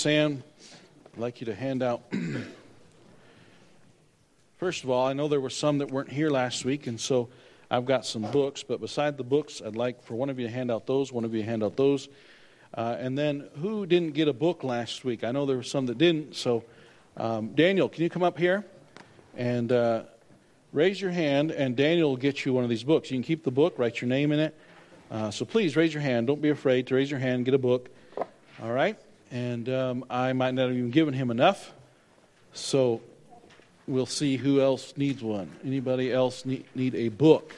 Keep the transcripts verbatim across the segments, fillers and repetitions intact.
Sam, I'd like you to hand out. First of all, I know there were some that weren't here last week, and so I've got some books. But beside the books, I'd like for one of you to hand out those, one of you to hand out those. Uh, and then, who didn't get a book last week? I know there were some that didn't. So, um, Daniel, can you come up here and uh, raise your hand, and Daniel will get you one of these books. You can keep the book, write your name in it. Uh, so please raise your hand. Don't be afraid to raise your hand and get a book. All right? And um, I might not have even given him enough. So we'll see who else needs one. Anybody else need, need a book?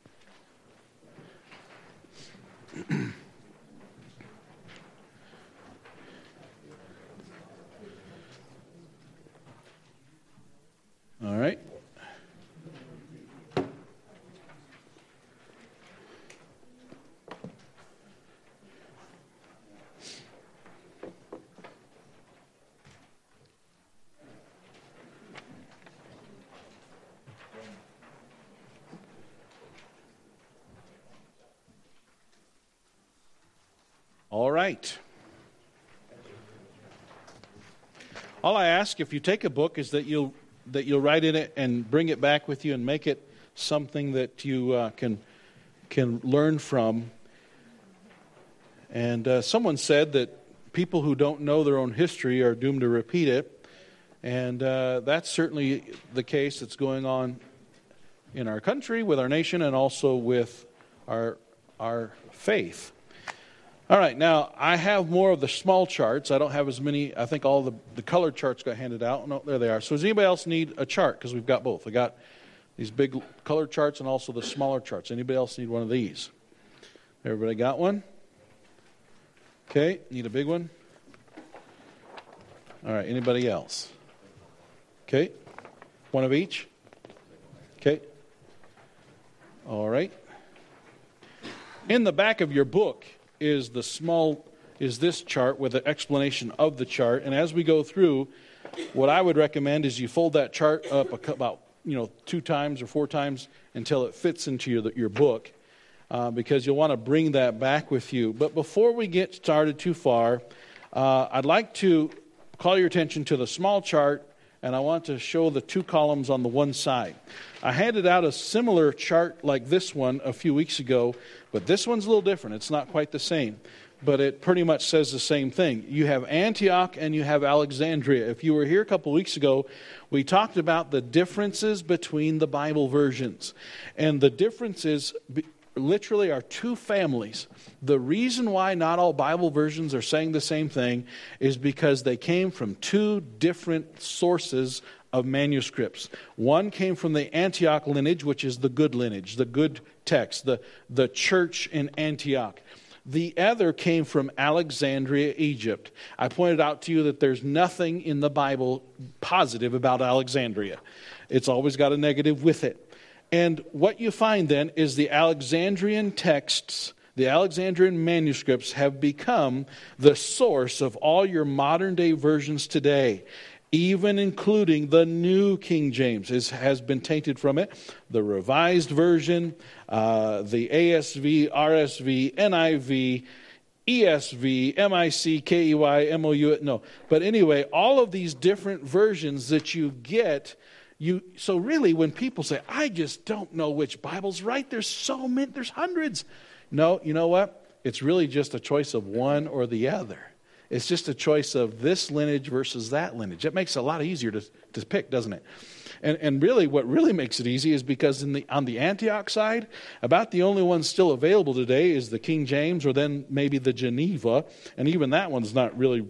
All right. All right. All I ask, if you take a book, is that you'll that you'll write in it and bring it back with you and make it something that you uh, can can learn from. And uh, someone said that people who don't know their own history are doomed to repeat it, and uh, that's certainly the case that's going on in our country, with our nation, and also with our our faith. All right, now I have more of the small charts. I don't have as many. I think all the, the colored charts got handed out. No, there they are. So does anybody else need a chart? Because we've got both. I got these big colored charts and also the smaller charts. Anybody else need one of these? Everybody got one? Okay, need a big one? All right, anybody else? Okay, one of each? Okay. All right. In the back of your book is the small, is this chart with an explanation of the chart. And as we go through, what I would recommend is you fold that chart up a, about, you know, two times or four times until it fits into your, your book, uh, because you'll want to bring that back with you. But before we get started too far, uh, I'd like to call your attention to the small chart, and I want to show the two columns on the one side. I handed out a similar chart like this one a few weeks ago, but this one's a little different. It's not quite the same, but it pretty much says the same thing. You have Antioch and you have Alexandria. If you were here a couple weeks ago, we talked about the differences between the Bible versions. And the differences literally are two families. The reason why not all Bible versions are saying the same thing is because they came from two different sources of manuscripts. One came from the Antioch lineage, which is the good lineage, the good text, the, the church in Antioch. The other came from Alexandria, Egypt. I pointed out to you that there's nothing in the Bible positive about Alexandria. It's always got a negative with it. And what you find then is the Alexandrian texts, the Alexandrian manuscripts have become the source of all your modern day versions today, even including the New King James is, has been tainted from it, the Revised Version, uh, the A S V, R S V, N I V, E S V, M I C, K E Y, M O U, no. But anyway, all of these different versions that you get. You, so really, when people say, I just don't know which Bible's right, there's so many, there's hundreds. No, you know what? It's really just a choice of one or the other. It's just a choice of this lineage versus that lineage. It makes it a lot easier to, to pick, doesn't it? And and really, what really makes it easy is because in the on the Antioch side, about the only one still available today is the King James, or then maybe the Geneva, and even that one's not really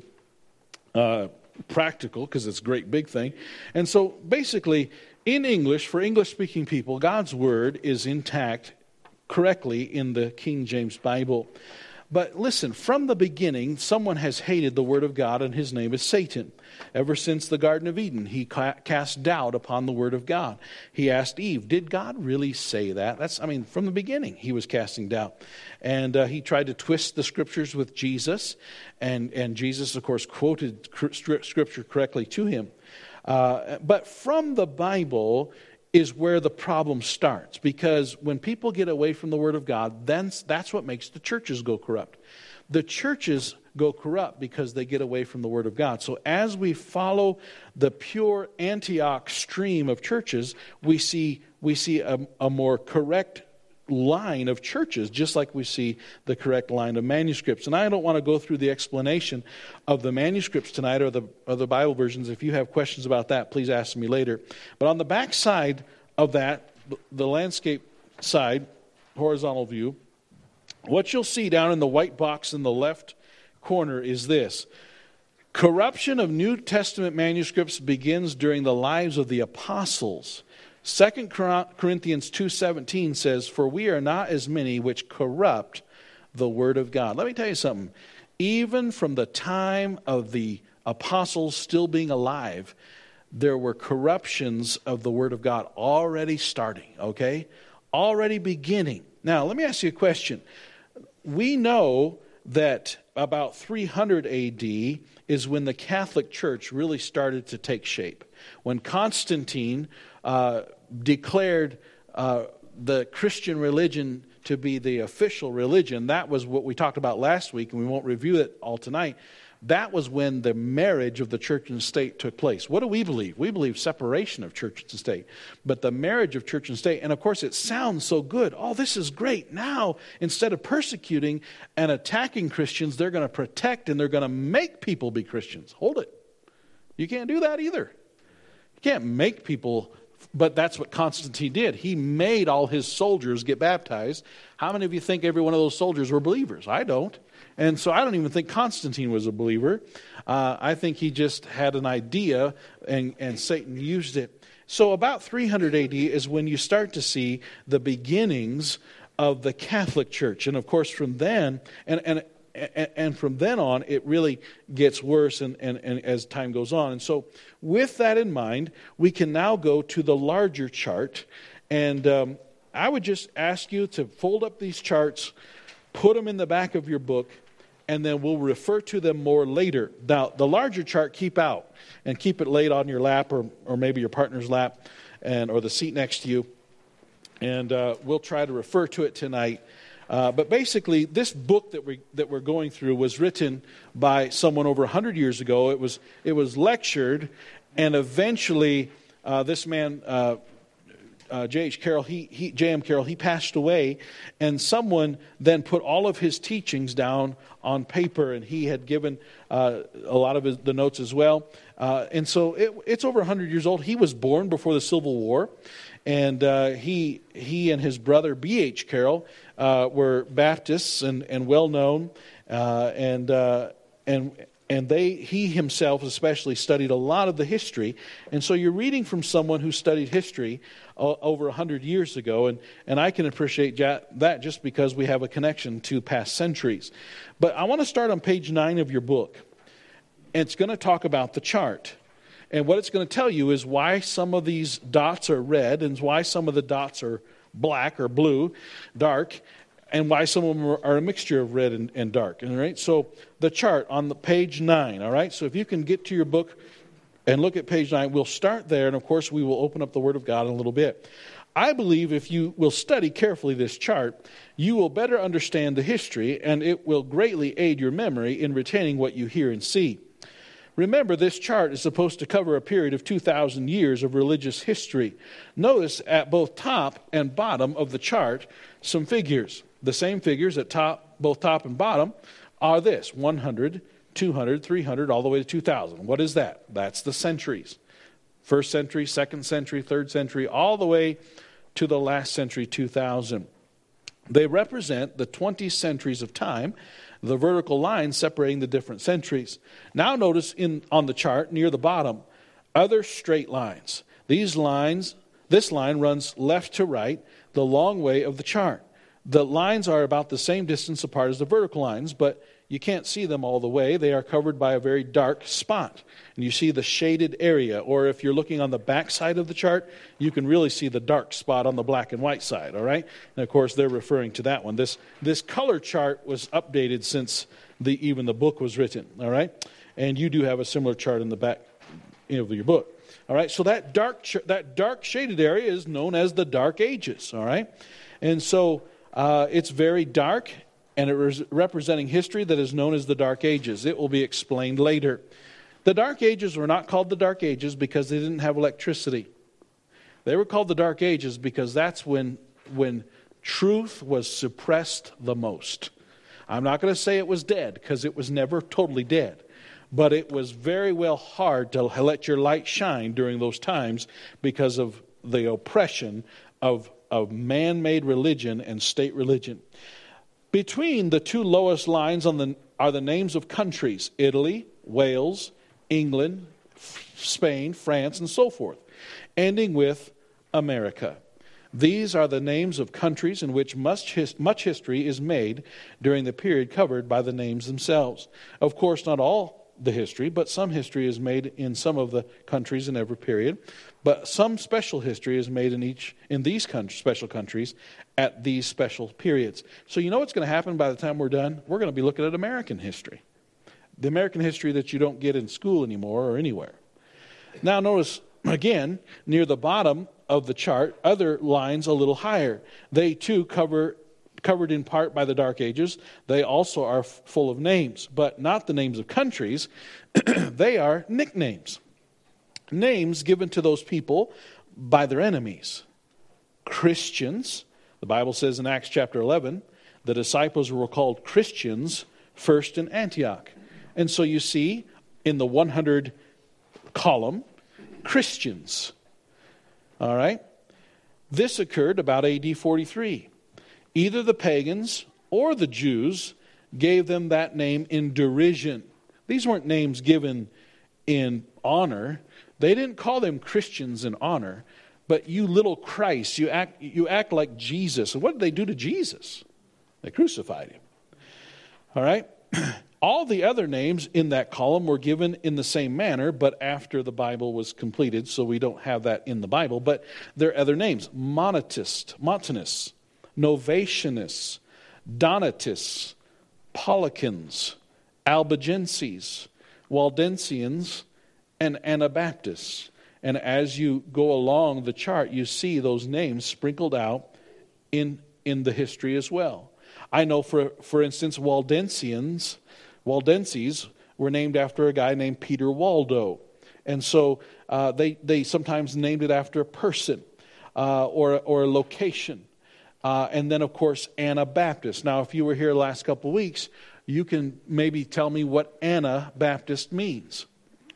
Uh, practical because it's a great big thing. And so basically in English, for English speaking people, God's word is intact correctly in the King James Bible. But listen, from the beginning, someone has hated the word of God, and his name is Satan. Ever since the Garden of Eden, he ca- cast doubt upon the word of God. He asked Eve, did God really say that? That's, I mean, from the beginning, he was casting doubt. And uh, he tried to twist the scriptures with Jesus. And, and Jesus, of course, quoted scripture correctly to him. Uh, but from the Bible is where the problem starts. Because when people get away from the Word of God, then that's what makes the churches go corrupt. The churches go corrupt because they get away from the Word of God. So as we follow the pure Antioch stream of churches, we see we see a, a more correct line of churches, just like we see the correct line of manuscripts. And I don't want to go through the explanation of the manuscripts tonight or the, or the Bible versions. If you have questions about that, please ask me later. But on the back side of that, the landscape side, horizontal view, what you'll see down in the white box in the left corner is this. Corruption of New Testament manuscripts begins during the lives of the apostles. Second Corinthians two seventeen says, "For we are not as many which corrupt the word of God." Let me tell you something. Even from the time of the apostles still being alive, there were corruptions of the word of God already starting, okay? Already beginning. Now, let me ask you a question. We know that about three hundred A D is when the Catholic Church really started to take shape. When Constantine uh, declared uh, the Christian religion to be the official religion, that was what we talked about last week, and we won't review it all tonight. That was when the marriage of the church and state took place. What do we believe? We believe separation of church and state. But the marriage of church and state, and of course it sounds so good. Oh, this is great. Now, instead of persecuting and attacking Christians, they're going to protect and they're going to make people be Christians. Hold it. You can't do that either. You can't make people, but that's what Constantine did. He made all his soldiers get baptized. How many of you think every one of those soldiers were believers? I don't. And so I don't even think Constantine was a believer. Uh, I think he just had an idea and, and Satan used it. So about three hundred A D is when you start to see the beginnings of the Catholic Church. And of course from then, and, and, and, and from then on, it really gets worse and, and, and as time goes on. And so with that in mind, we can now go to the larger chart. And um, I would just ask you to fold up these charts, put them in the back of your book, and then we'll refer to them more later. Now, the larger chart, keep out and keep it laid on your lap or, or maybe your partner's lap and or the seat next to you. And uh, we'll try to refer to it tonight. Uh, but basically, this book that we that we're going through was written by someone over one hundred years ago. It was it was lectured, and eventually uh, this man, uh, Uh, J H Carroll, he, he, J M Carroll, he passed away, and someone then put all of his teachings down on paper, and he had given uh, a lot of his, the notes as well. Uh, and so it, it's over one hundred years old. He was born before the Civil War, and uh, he he and his brother B H Carroll uh, were Baptists and, and well known, uh, and uh, and. And they, he himself especially studied a lot of the history. And so you're reading from someone who studied history uh, over one hundred years ago. And, and I can appreciate that just because we have a connection to past centuries. But I want to start on page nine of your book. And it's going to talk about the chart. And what it's going to tell you is why some of these dots are red and why some of the dots are black or blue, dark, and why some of them are a mixture of red and, and dark. All right, so the chart on the page nine. All right, so if you can get to your book and look at page nine, we'll start there, and of course we will open up the Word of God in a little bit. I believe if you will study carefully this chart, you will better understand the history, and it will greatly aid your memory in retaining what you hear and see. Remember, this chart is supposed to cover a period of two thousand years of religious history. Notice at both top and bottom of the chart some figures. The same figures at top, both top and bottom are this, one hundred, two hundred, three hundred, all the way to two thousand. What is that? That's the centuries. First century, second century, third century, all the way to the last century, two thousand. They represent the twenty centuries of time, the vertical line separating the different centuries. Now notice in on the chart near the bottom, other straight lines. These lines, this line runs left to right, the long way of the chart. The lines are about the same distance apart as the vertical lines, but you can't see them all the way. They are covered by a very dark spot. And you see the shaded area, or if you're looking on the back side of the chart, you can really see the dark spot on the black and white side, all right? And of course, they're referring to that one. This this color chart was updated since the even the book was written, all right? And you do have a similar chart in the back of your book. All right, so that dark that dark shaded area is known as the Dark Ages, all right? And so Uh, it's very dark, and it was representing history that is known as the Dark Ages. It will be explained later. The Dark Ages were not called the Dark Ages because they didn't have electricity. They were called the Dark Ages because that's when, when truth was suppressed the most. I'm not going to say it was dead, because it was never totally dead. But it was very well hard to let your light shine during those times because of the oppression of, of man-made religion and state religion. Between the two lowest lines on the are the names of countries: Italy, Wales, England, Spain, France, and so forth, ending with America. These are the names of countries in which much, his, much history is made during the period covered by the names themselves. Of course, not all the history, but some history is made in some of the countries in every period. But some special history is made in each in these countries, special countries at these special periods. So you know what's going to happen by the time we're done? We're going to be looking at American history. The American history that you don't get in school anymore or anywhere. Now notice, again, near the bottom of the chart, other lines a little higher. They too cover covered in part by the Dark Ages. They also are f- full of names, but not the names of countries. They are nicknames. Names given to those people by their enemies. Christians. The Bible says in Acts chapter eleven, the disciples were called Christians first in Antioch. And so you see in the one hundred column, Christians. All right? This occurred about A D forty-three. Either the pagans or the Jews gave them that name in derision. These weren't names given in honor. They didn't call them Christians in honor. But you little Christ, you act, you act like Jesus. And what did they do to Jesus? They crucified him. All right? All the other names in that column were given in the same manner, but after the Bible was completed, so we don't have that in the Bible. But there are other names. Montanist, Montanus, Novatianus, Donatus, Paulicans, Albigenses, Waldensians, and Anabaptists. And as you go along the chart, you see those names sprinkled out in, in the history as well. I know, for, for instance, Waldensians, Waldenses were named after a guy named Peter Waldo. And so uh, they, they sometimes named it after a person uh, or, or a location. Uh, and then, of course, Anabaptist. Now, if you were here the last couple of weeks, you can maybe tell me what Anabaptist means.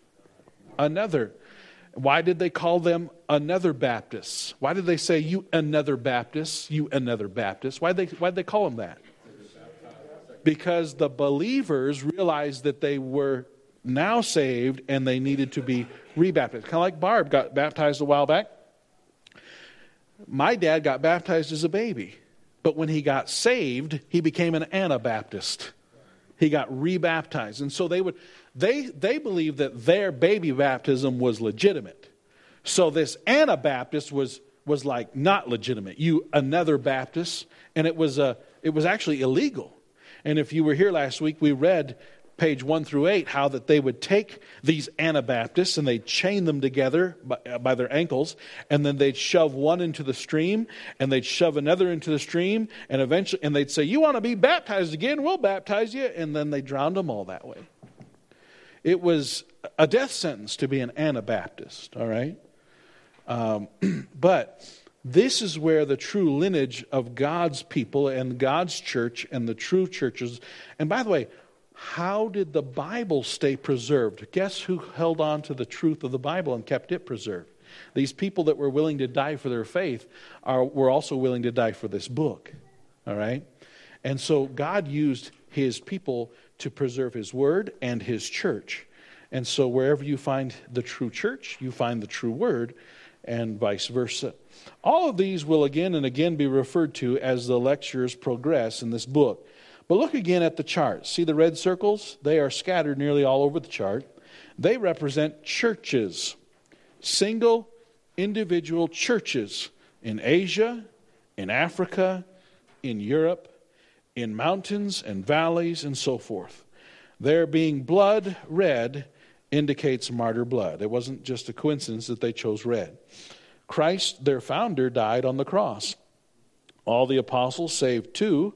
Another. Why did they call them another Baptists? Why did they say, you another Baptist, you another Baptist? Why did they, why did they call them that? Because the believers realized that they were now saved and they needed to be rebaptized. Kind of like Barb got baptized a while back. My dad got baptized as a baby. But when he got saved, he became an Anabaptist. He got rebaptized. And so they would they they believed that their baby baptism was legitimate. So this Anabaptist was was like not legitimate. You another Baptist, and it was a it was actually illegal. And if you were here last week, we read page one through eight, how that they would take these Anabaptists and they'd chain them together by, by their ankles, and then they'd shove one into the stream, and they'd shove another into the stream, and eventually, and they'd say, you want to be baptized again? We'll baptize you. And then they drowned them all that way. It was a death sentence to be an Anabaptist, all right? Um, but this is where the true lineage of God's people and God's church and the true churches, and by the way, how did the Bible stay preserved? Guess who held on to the truth of the Bible and kept it preserved? These people that were willing to die for their faith are were also willing to die for this book. All right? And so God used his people to preserve his word and his church. And so wherever you find the true church, you find the true word, and vice versa. All of these will again and again be referred to as the lectures progress in this book. But look again at the chart. See the red circles? They are scattered nearly all over the chart. They represent churches, single individual churches in Asia, in Africa, in Europe, in mountains and valleys and so forth. Their being blood red indicates martyr blood. It wasn't just a coincidence that they chose red. Christ, their founder, died on the cross. All the apostles, save two,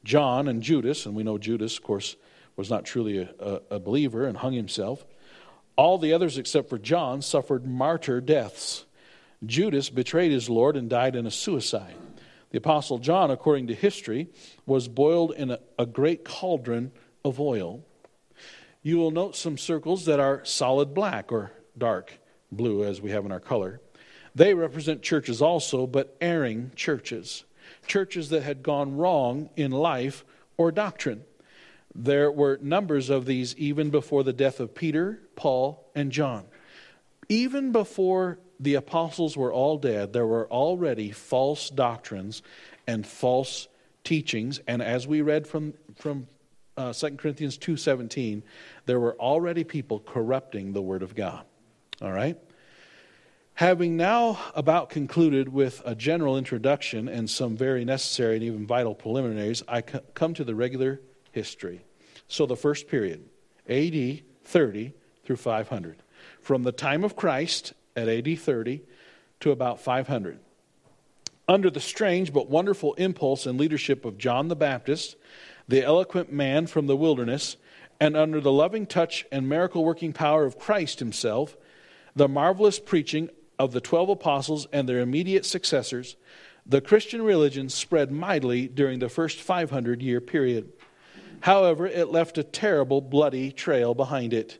John and Judas, and we know Judas, of course, was not truly a, a, a believer and hung himself. All the others except for John suffered martyr deaths. Judas betrayed his Lord and died in a suicide. The Apostle John, according to history, was boiled in a, a great cauldron of oil. You will note some circles that are solid black or dark blue, as we have in our color. They represent churches also, but erring churches. Churches that had gone wrong in life or doctrine. There were numbers of these even before the death of Peter, Paul, and John. Even before the apostles were all dead, there were already false doctrines and false teachings. And as we read from, from uh, Second Corinthians two seventeen, there were already people corrupting the Word of God. All right? Having now about concluded with a general introduction and some very necessary and even vital preliminaries, I come to the regular history. So the first period, A D thirty through five hundred. From the time of Christ at A D thirty to about five hundred. Under the strange but wonderful impulse and leadership of John the Baptist, the eloquent man from the wilderness, and under the loving touch and miracle-working power of Christ himself, the marvelous preaching of the twelve apostles and their immediate successors, the Christian religion spread mightily during the first five hundred year period. However, it left a terrible, bloody trail behind it.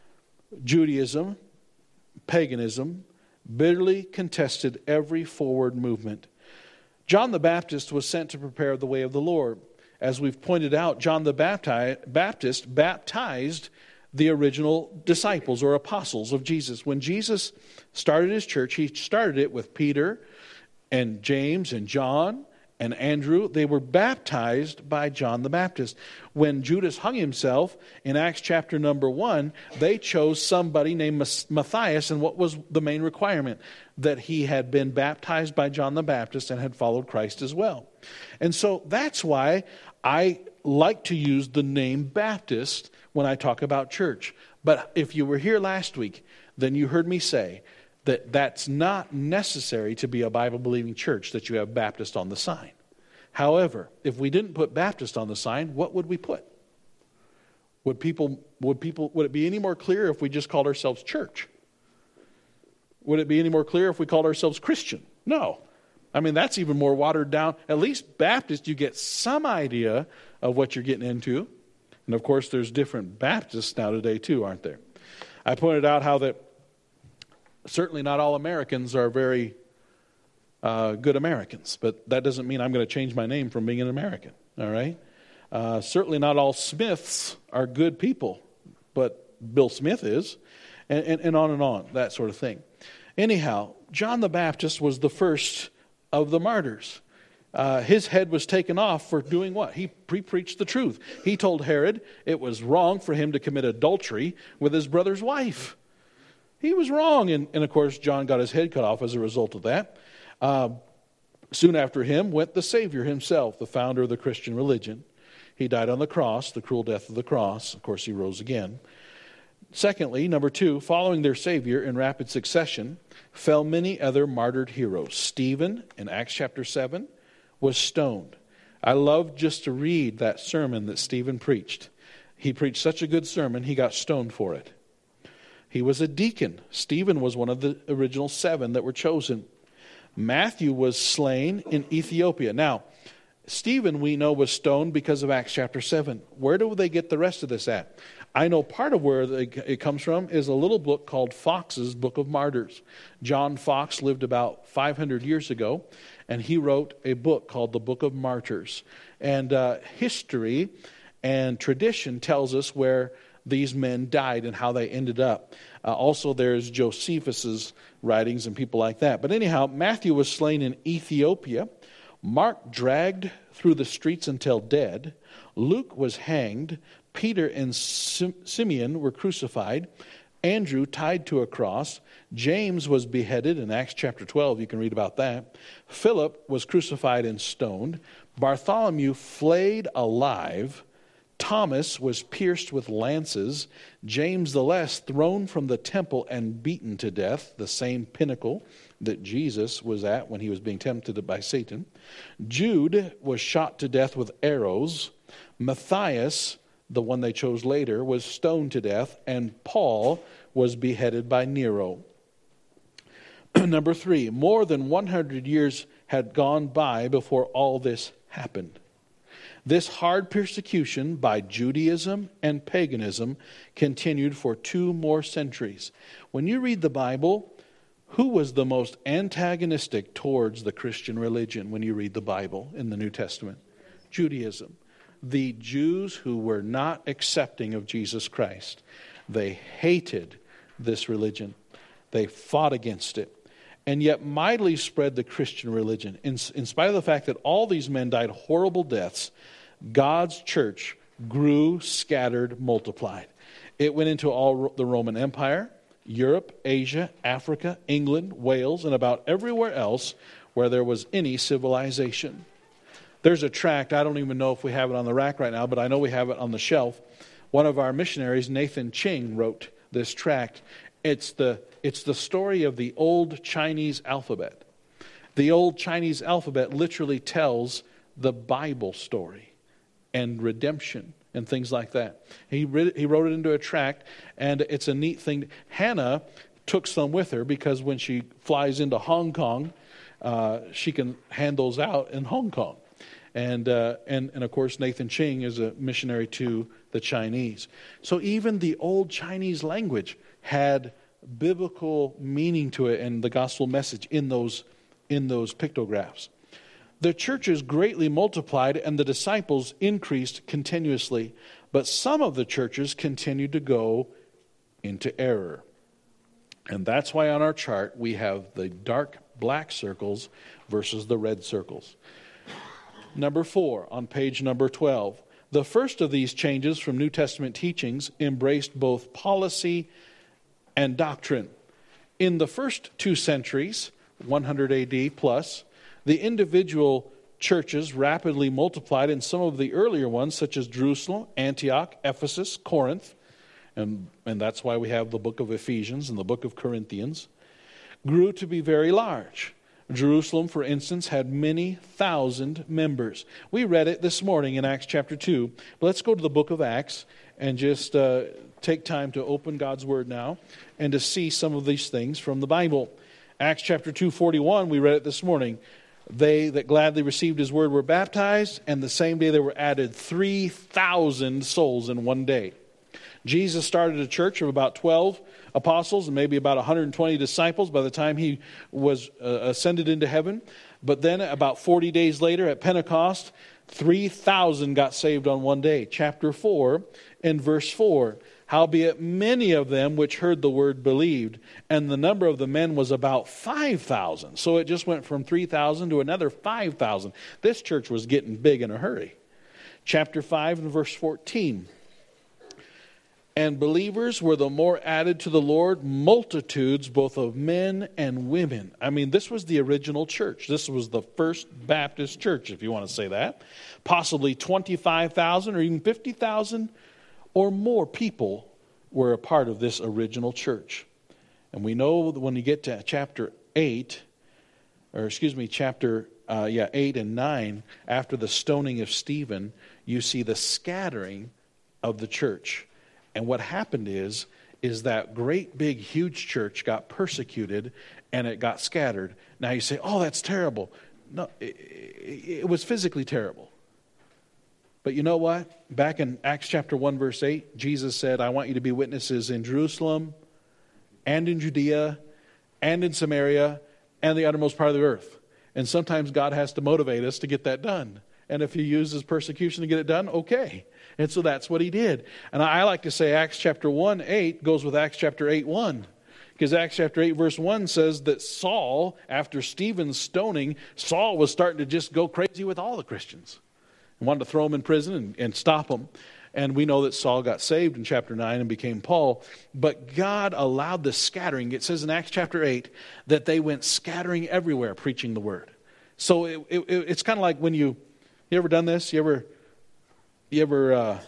Judaism, paganism, bitterly contested every forward movement. John the Baptist was sent to prepare the way of the Lord. As we've pointed out, John the Baptist baptized the original disciples or apostles of Jesus. When Jesus started his church, he started it with Peter and James and John and Andrew. They were baptized by John the Baptist. When Judas hung himself in Acts chapter number one, they chose somebody named Matthias, and what was the main requirement? That he had been baptized by John the Baptist and had followed Christ as well. And so that's why I like to use the name Baptist when I talk about church. But if you were here last week, then you heard me say that that's not necessary to be a Bible-believing church, that you have Baptist on the sign. However, if we didn't put Baptist on the sign, what would we put? Would people, would people, would it be any more clear if we just called ourselves church? Would it be any more clear if we called ourselves Christian? No. I mean, that's even more watered down. At least Baptist, you get some idea of what you're getting into. And of course, there's different Baptists now today too, aren't there? I pointed out how that certainly not all Americans are very uh, good Americans, but that doesn't mean I'm going to change my name from being an American, all right? Uh, certainly not all Smiths are good people, but Bill Smith is, and, and, and on and on, that sort of thing. Anyhow, John the Baptist was the first of the martyrs. Uh, his head was taken off for doing what? He pre-preached the truth. He told Herod it was wrong for him to commit adultery with his brother's wife. He was wrong, and, and of course, John got his head cut off as a result of that. Uh, soon after him went the Savior himself, the founder of the Christian religion. He died on the cross, the cruel death of the cross. Of course, he rose again. Secondly, number two, following their Savior in rapid succession, fell many other martyred heroes. Stephen, in Acts chapter seven, was stoned. I love just to read that sermon that Stephen preached. He preached such a good sermon, he got stoned for it. He was a deacon. Stephen was one of the original seven that were chosen. Matthew was slain in Ethiopia. Now, Stephen, we know, was stoned because of Acts chapter seven. Where do they get the rest of this at? I know part of where it comes from is a little book called Fox's Book of Martyrs. John Fox lived about five hundred years ago, and he wrote a book called the Book of Martyrs. And uh, history and tradition tells us where these men died and how they ended up. Uh, also, there's Josephus's writings and people like that. But anyhow, Matthew was slain in Ethiopia. Mark dragged through the streets until dead. Luke was hanged. Peter and Sim- Simeon were crucified. Andrew tied to a cross. James was beheaded in Acts chapter twelve. You can read about that. Philip was crucified and stoned. Bartholomew flayed alive. Thomas was pierced with lances, James the Less thrown from the temple and beaten to death, the same pinnacle that Jesus was at when he was being tempted by Satan. Jude was shot to death with arrows. Matthias, the one they chose later, was stoned to death, and Paul was beheaded by Nero. Number three, more than one hundred years had gone by before all this happened. This hard persecution by Judaism and paganism continued for two more centuries. When you read the Bible, who was the most antagonistic towards the Christian religion when you read the Bible in the New Testament? Judaism. The Jews who were not accepting of Jesus Christ. They hated this religion. They fought against it. And yet mightily spread the Christian religion. In, in spite of the fact that all these men died horrible deaths, God's church grew, scattered, multiplied. It went into all the Roman Empire, Europe, Asia, Africa, England, Wales, and about everywhere else where there was any civilization. There's a tract, I don't even know if we have it on the rack right now, but I know we have it on the shelf. One of our missionaries, Nathan Ching, wrote this tract. It's the, it's the story of the old Chinese alphabet. The old Chinese alphabet literally tells the Bible story and redemption and things like that. He read, he wrote it into a tract, and it's a neat thing. Hannah took some with her because when she flies into Hong Kong, uh, she can hand those out in Hong Kong. And, uh, and and of course, Nathan Ching is a missionary to the Chinese. So even the old Chinese language had biblical meaning to it and the gospel message in those in those pictographs. The churches greatly multiplied and the disciples increased continuously, but some of the churches continued to go into error. And that's why on our chart we have the dark black circles versus the red circles. Number four, on page number twelve. The first of these changes from New Testament teachings embraced both policy and doctrine. In the first two centuries, one hundred A D plus, the individual churches rapidly multiplied, and some of the earlier ones, such as Jerusalem, Antioch, Ephesus, Corinth, and, and that's why we have the book of Ephesians and the book of Corinthians, grew to be very large. Jerusalem, for instance, had many thousand members. We read it this morning in Acts chapter two. Let's go to the book of Acts and just uh, take time to open God's Word now and to see some of these things from the Bible. Acts chapter two, forty-one, we read it this morning. They that gladly received His Word were baptized, and the same day there were added three thousand souls in one day. Jesus started a church of about twelve apostles and maybe about one hundred twenty disciples by the time He was uh, ascended into heaven. But then about forty days later at Pentecost, three thousand got saved on one day. Chapter four and verse four. Howbeit many of them which heard the word believed, and the number of the men was about five thousand. So it just went from three thousand to another five thousand. This church was getting big in a hurry. Chapter five and verse fourteen. And believers were the more added to the Lord, multitudes both of men and women. I mean, this was the original church. This was the first Baptist church, if you want to say that. Possibly twenty-five thousand or even fifty thousand or more people were a part of this original church. And we know that when you get to chapter eight, or excuse me, chapter uh, yeah eight and nine, after the stoning of Stephen, you see the scattering of the church. And what happened is, is that great big huge church got persecuted and it got scattered. Now you say, oh, that's terrible. No, it, it, it was physically terrible. But you know what? Back in Acts chapter one, verse eight, Jesus said, I want you to be witnesses in Jerusalem and in Judea and in Samaria and the uttermost part of the earth. And sometimes God has to motivate us to get that done. And if He uses persecution to get it done, okay. And so that's what He did. And I like to say Acts chapter one, eight goes with Acts chapter eight, one. Because Acts chapter eight, verse one says that Saul, after Stephen's stoning, Saul was starting to just go crazy with all the Christians. He wanted to throw them in prison and, and stop them. And we know that Saul got saved in chapter nine and became Paul. But God allowed the scattering. It says in Acts chapter eight that they went scattering everywhere preaching the word. So it, it, it's kind of like when you, you ever done this? You ever... You ever uh,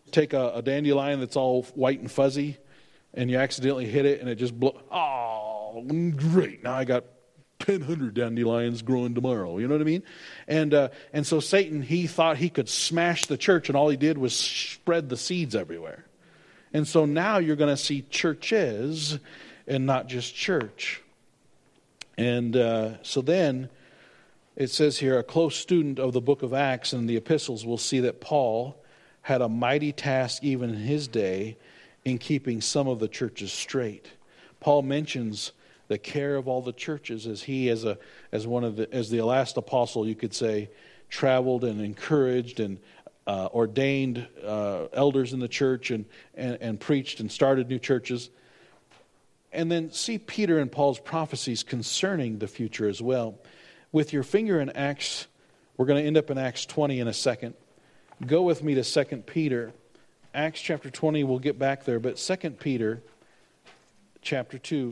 take a, a dandelion that's all white and fuzzy, and you accidentally hit it, and it just blows. Oh, great! Now I got ten hundred dandelions growing tomorrow. You know what I mean? And uh, and so Satan, he thought he could smash the church, and all he did was spread the seeds everywhere. And so now you're going to see churches and not just church. And uh, so then it says here, a close student of the book of Acts and the epistles will see that Paul had a mighty task even in his day in keeping some of the churches straight. Paul mentions the care of all the churches as he, as a as one of the as the last apostle, you could say, traveled and encouraged and uh, ordained uh, elders in the church and, and and preached and started new churches. And then see Peter and Paul's prophecies concerning the future as well. With your finger in Acts, we're going to end up in Acts twenty in a second. Go with me to Second Peter. Acts chapter twenty, we'll get back there, but Second Peter chapter two.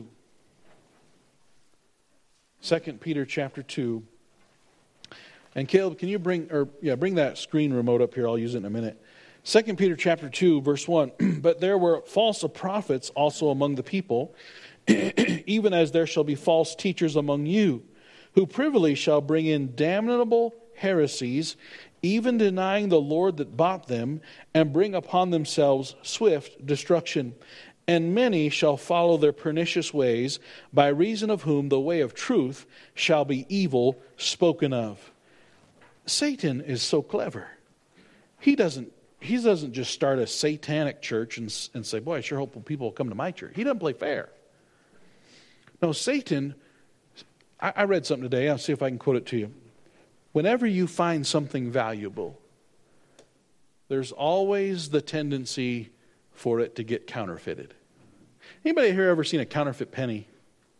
Second Peter chapter two. And Caleb, can you bring or yeah, bring that screen remote up here? I'll use it in a minute. Second Peter chapter two, verse one. But there were false prophets also among the people, even as there shall be false teachers among you, who privily shall bring in damnable heresies, even denying the Lord that bought them, and bring upon themselves swift destruction. And many shall follow their pernicious ways, by reason of whom the way of truth shall be evil spoken of. Satan is so clever. He doesn't he doesn't just start a satanic church and, and say, boy, I sure hope people will come to my church. He doesn't play fair. No, Satan, I, I read something today. I'll see if I can quote it to you. Whenever you find something valuable, there's always the tendency for it to get counterfeited. Anybody here ever seen a counterfeit penny?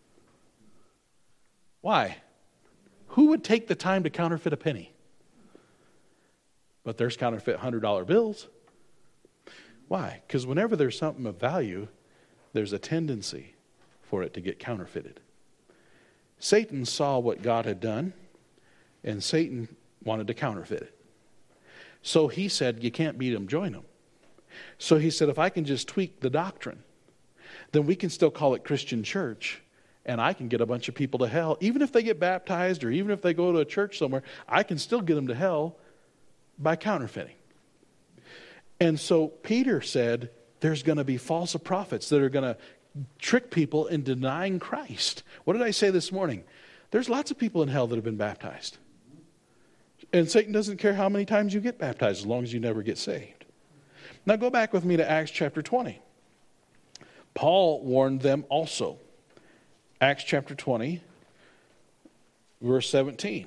Why? Who would take the time to counterfeit a penny? But there's counterfeit one hundred dollar bills. Why? Because whenever there's something of value, there's a tendency for it to get counterfeited. Satan saw what God had done, and Satan wanted to counterfeit it. So he said, you can't beat him, join him. So he said, if I can just tweak the doctrine, then we can still call it Christian church, and I can get a bunch of people to hell. Even if they get baptized or even if they go to a church somewhere, I can still get them to hell by counterfeiting. And so Peter said, there's going to be false prophets that are going to trick people in denying Christ. What did I say this morning? There's lots of people in hell that have been baptized. And Satan doesn't care how many times you get baptized as long as you never get saved. Now go back with me to Acts chapter twenty. Paul warned them also. Acts chapter twenty, verse seventeen.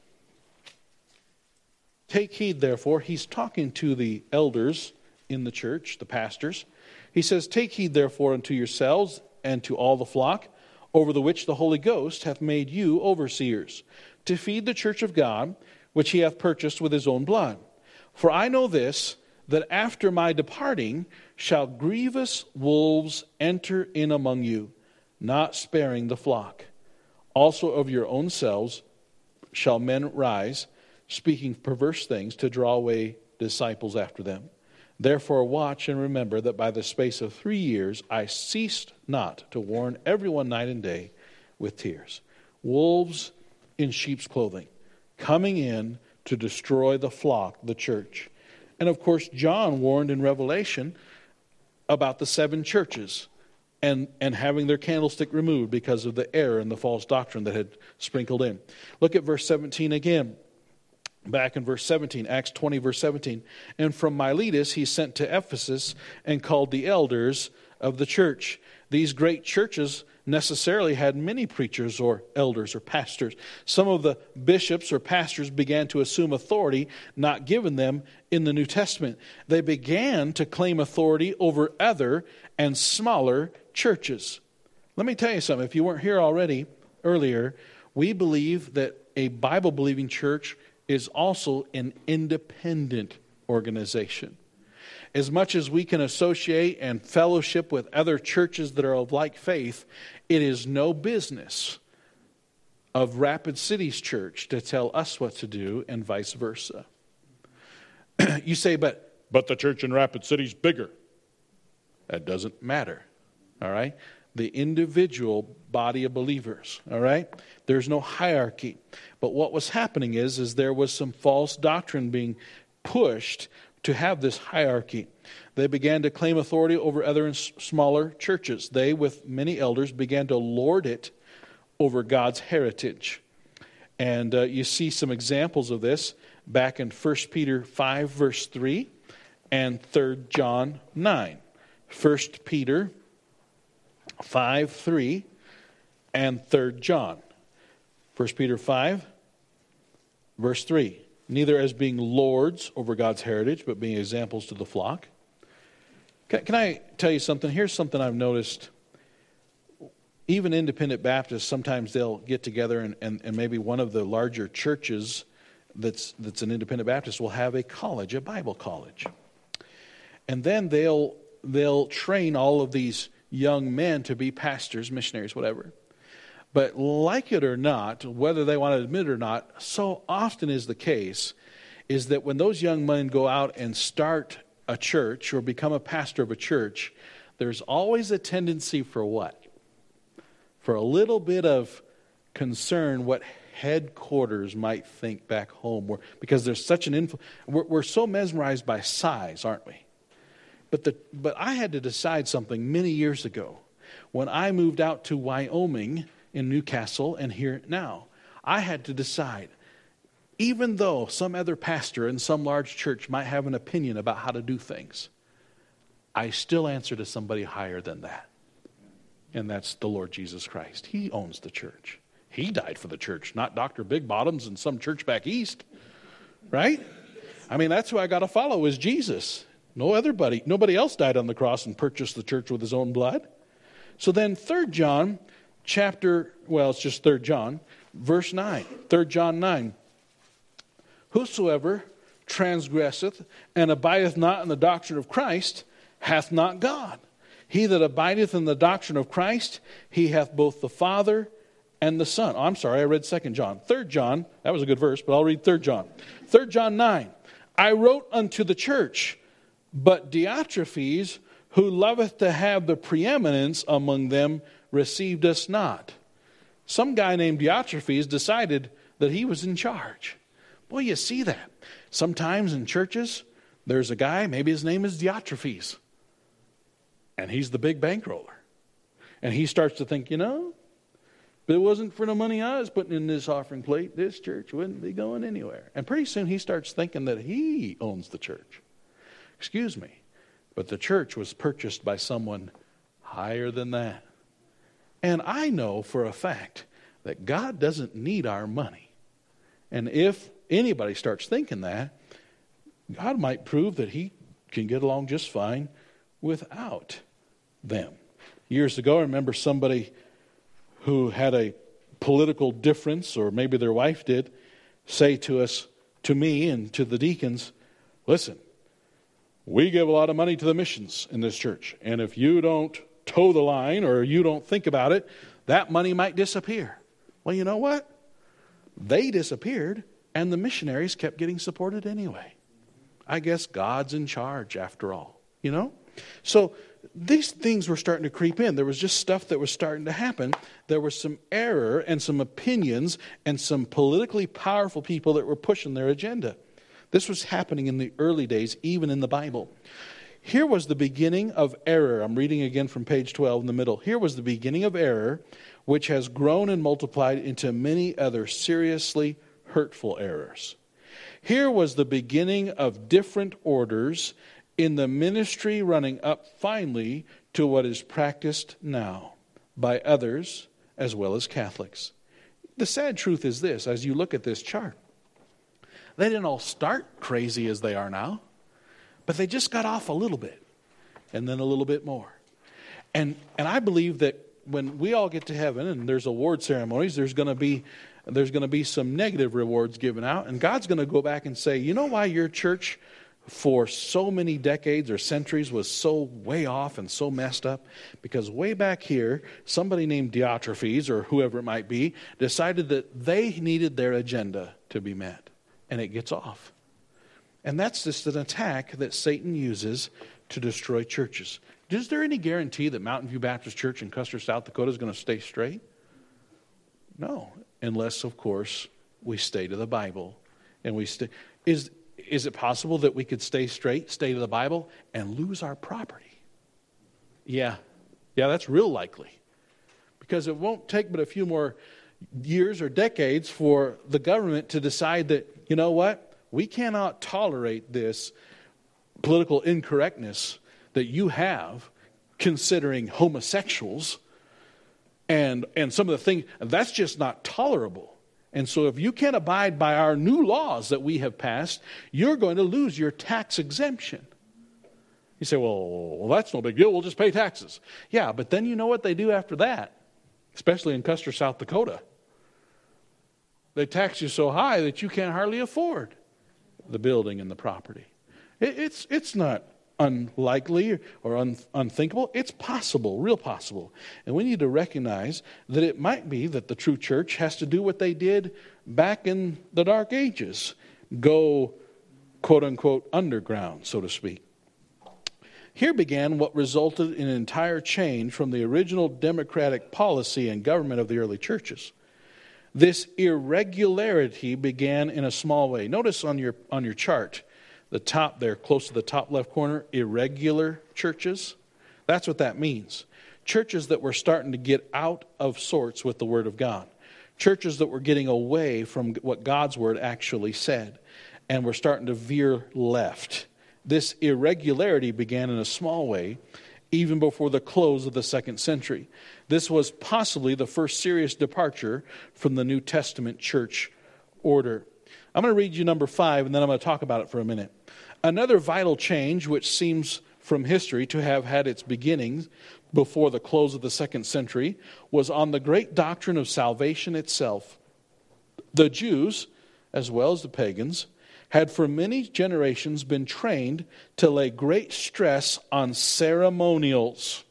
Take heed, therefore. He's talking to the elders in the church, the pastors. He says, take heed, therefore, unto yourselves and to all the flock, over the which the Holy Ghost hath made you overseers, to feed the church of God, which he hath purchased with his own blood. For I know this, that after my departing shall grievous wolves enter in among you, not sparing the flock. Also of your own selves shall men rise, speaking perverse things, to draw away disciples after them. Therefore watch and remember that by the space of three years I ceased not to warn everyone night and day with tears. Wolves in sheep's clothing, coming in to destroy the flock, the church. And of course, John warned in Revelation about the seven churches and, and having their candlestick removed because of the error and the false doctrine that had sprinkled in. Look at verse seventeen again. Back in verse seventeen, Acts twenty, verse seventeen. And from Miletus he sent to Ephesus and called the elders of the church. These great churches necessarily had many preachers or elders or pastors. Some of the bishops or pastors began to assume authority not given them in the New Testament. They began to claim authority over other and smaller churches. Let me tell you something. If you weren't here already earlier, we believe that a Bible-believing church is also an independent organization. As much as we can associate and fellowship with other churches that are of like faith, it is no business of Rapid Cities Church to tell us what to do and vice versa. You say, but but the church in Rapid City is bigger. That doesn't matter, all right? The individual body of believers, all right? There's no hierarchy. But what was happening is, is there was some false doctrine being pushed to have this hierarchy. They began to claim authority over other and smaller churches. They, with many elders, began to lord it over God's heritage. And uh, you see some examples of this back in First Peter five, verse three, and Third John nine. First Peter five, three, and Third John. First Peter five, verse three. Neither as being lords over God's heritage, but being examples to the flock. Can, can I tell you something? Here's something I've noticed. Even independent Baptists, sometimes they'll get together and, and, and maybe one of the larger churches that's that's an independent Baptist will have a college, a Bible college. And then they'll they'll train all of these young men to be pastors, missionaries, whatever. But like it or not, whether they want to admit it or not, so often is the case, is that when those young men go out and start a church or become a pastor of a church, there's always a tendency for what? For a little bit of concern what headquarters might think back home. Because there's such an influence. We're, we're so mesmerized by size, aren't we? But the but I had to decide something many years ago when I moved out to Wyoming in Newcastle and here now. I had to decide, even though some other pastor in some large church might have an opinion about how to do things, I still answer to somebody higher than that. And that's the Lord Jesus Christ. He owns the church. He died for the church, not Doctor Big Bottoms in some church back east. Right? I mean, that's who I got to follow is Jesus. No other buddy, nobody else died on the cross and purchased the church with his own blood. So then Third John chapter, well, it's just Third John, verse nine. Third John nine. Whosoever transgresseth and abideth not in the doctrine of Christ hath not God. He that abideth in the doctrine of Christ, he hath both the Father and the Son. Oh, I'm sorry, I read Second John. Third John, that was a good verse, but I'll read Third John. Third John nine. I wrote unto the church, but Diotrephes, who loveth to have the preeminence among them, received us not. Some guy named Diotrephes decided that he was in charge. Boy, you see that. Sometimes in churches, there's a guy, maybe his name is Diotrephes, and he's the big bankroller. And he starts to think, you know, if it wasn't for the money I was putting in this offering plate, this church wouldn't be going anywhere. And pretty soon he starts thinking that he owns the church. Excuse me, but the church was purchased by someone higher than that. And I know for a fact that God doesn't need our money. And if anybody starts thinking that, God might prove that he can get along just fine without them. Years ago, I remember somebody who had a political difference, or maybe their wife did, say to us, to me and to the deacons, listen, we give a lot of money to the missions in this church. And if you don't toe the line or you don't think about it, that money might disappear. Well, you know what? They disappeared and the missionaries kept getting supported anyway. I guess God's in charge after all, you know? So these things were starting to creep in. There was just stuff that was starting to happen. There was some error and some opinions and some politically powerful people that were pushing their agenda. This was happening in the early days, even in the Bible. Here was the beginning of error. I'm reading again from page twelve in the middle. Here was the beginning of error, which has grown and multiplied into many other seriously hurtful errors. Here was the beginning of different orders in the ministry running up finally to what is practiced now by others as well as Catholics. The sad truth is this, as you look at this chart, they didn't all start crazy as they are now, but they just got off a little bit and then a little bit more. And and I believe that when we all get to heaven and there's award ceremonies, there's going to be there's going to be some negative rewards given out, and God's going to go back and say, you know why your church for so many decades or centuries was so way off and so messed up? Because way back here, somebody named Diotrephes or whoever it might be decided that they needed their agenda to be met. And it gets off. And that's just an attack that Satan uses to destroy churches. Is there any guarantee that Mountain View Baptist Church in Custer, South Dakota is going to stay straight? No, unless, of course, we stay to the Bible. And we stay. Is, is it possible that we could stay straight, stay to the Bible, and lose our property? Yeah. Yeah, that's real likely. Because it won't take but a few more years or decades for the government to decide that, you know what, we cannot tolerate this political incorrectness that you have considering homosexuals and and some of the things. That's just not tolerable. And so if you can't abide by our new laws that we have passed, you're going to lose your tax exemption. You say, well, well, that's no big deal. We'll just pay taxes. Yeah, but then you know what they do after that, especially in Custer, South Dakota. They tax you so high that you can't hardly afford the building and the property. It, it's it's not unlikely or un, unthinkable. It's possible, real possible. And we need to recognize that it might be that the true church has to do what they did back in the Dark Ages. Go, quote unquote, underground, so to speak. Here began what resulted in an entire change from the original democratic policy and government of the early churches. This irregularity began in a small way. Notice on your on your chart, the top there, close to the top left corner, irregular churches. That's what that means. Churches that were starting to get out of sorts with the Word of God. Churches that were getting away from what God's Word actually said. And were starting to veer left. This irregularity began in a small way, even before the close of the second century. This was possibly the first serious departure from the New Testament church order. I'm going to read you number five, and then I'm going to talk about it for a minute. Another vital change, which seems from history to have had its beginnings before the close of the second century, was on the great doctrine of salvation itself. The Jews, as well as the pagans, had for many generations been trained to lay great stress on ceremonials.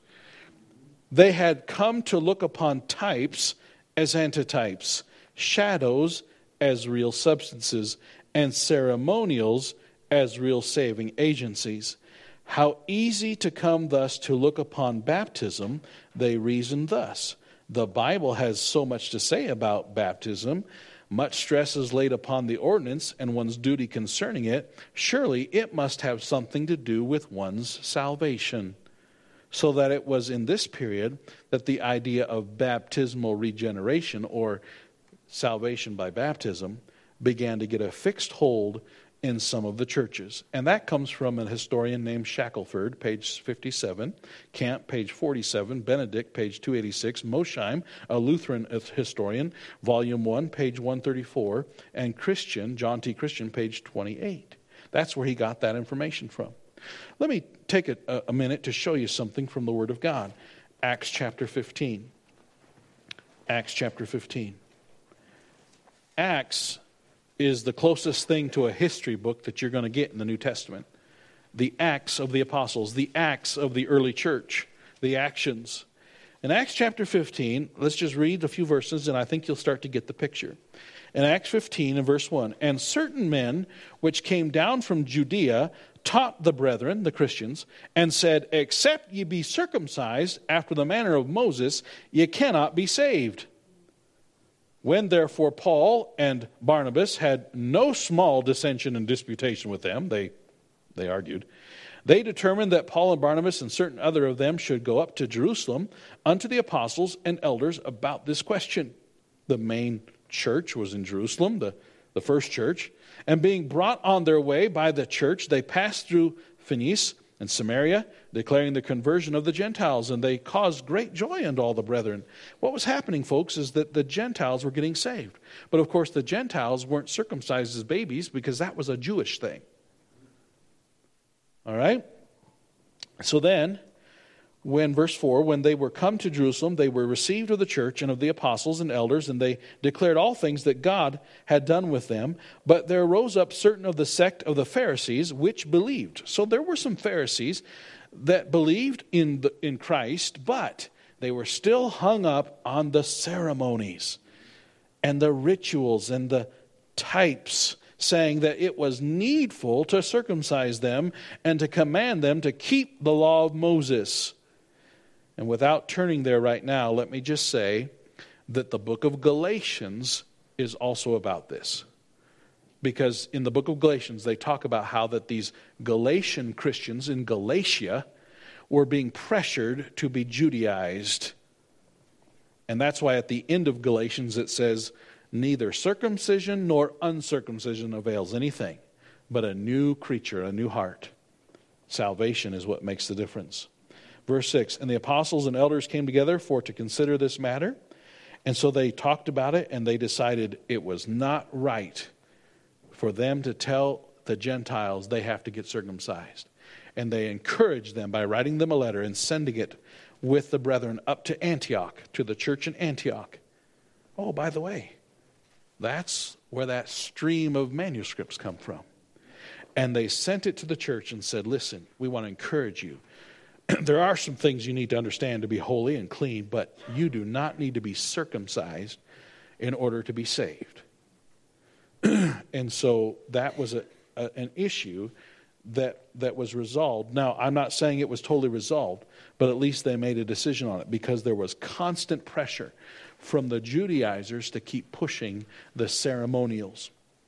They had come to look upon types as antitypes, shadows as real substances, and ceremonials as real saving agencies. How easy to come thus to look upon baptism, they reasoned thus. The Bible has so much to say about baptism. Much stress is laid upon the ordinance and one's duty concerning it. Surely it must have something to do with one's salvation. So that it was in this period that the idea of baptismal regeneration or salvation by baptism began to get a fixed hold in some of the churches. And that comes from a historian named Shackelford, page fifty-seven, Camp, page forty-seven, Benedict, page two eighty-six, Mosheim, a Lutheran historian, volume one, page one thirty-four, and Christian, John T. Christian, page twenty-eight. That's where he got that information from. Let me take a, a minute to show you something from the Word of God. Acts chapter fifteen. Acts chapter fifteen. Acts is the closest thing to a history book that you're going to get in the New Testament. The Acts of the Apostles, the Acts of the early church, the actions. In Acts chapter fifteen, let's just read a few verses and I think you'll start to get the picture. In Acts fifteen and verse one, and certain men which came down from Judea taught the brethren, the Christians, and said, except ye be circumcised after the manner of Moses, ye cannot be saved. When therefore Paul and Barnabas had no small dissension and disputation with them, they, they argued, they determined that Paul and Barnabas and certain other of them should go up to Jerusalem unto the apostles and elders about this question. The main church was in Jerusalem, the, the first church. And being brought on their way by the church, they passed through Phoenice and Samaria, declaring the conversion of the Gentiles, and they caused great joy unto all the brethren. What was happening, folks, is that the Gentiles were getting saved. But of course, the Gentiles weren't circumcised as babies because that was a Jewish thing. All right? So then, when, verse four, when they were come to Jerusalem, they were received of the church and of the apostles and elders, and they declared all things that God had done with them. But there rose up certain of the sect of the Pharisees, which believed. So there were some Pharisees that believed in the, in Christ, but they were still hung up on the ceremonies and the rituals and the types, saying that it was needful to circumcise them and to command them to keep the law of Moses. And without turning there right now, let me just say that the book of Galatians is also about this. Because in the book of Galatians, they talk about how that these Galatian Christians in Galatia were being pressured to be Judaized. And that's why at the end of Galatians it says, neither circumcision nor uncircumcision avails anything, but a new creature, a new heart. Salvation is what makes the difference. Verse six, and the apostles and elders came together for to consider this matter. And so they talked about it, and they decided it was not right for them to tell the Gentiles they have to get circumcised. And they encouraged them by writing them a letter and sending it with the brethren up to Antioch, to the church in Antioch. Oh, by the way, that's where that stream of manuscripts come from. And they sent it to the church and said, listen, we want to encourage you. There are some things you need to understand to be holy and clean, but you do not need to be circumcised in order to be saved. And so that was a, a, an issue that that was resolved. Now, I'm not saying it was totally resolved, but at least they made a decision on it because there was constant pressure from the Judaizers to keep pushing the ceremonials.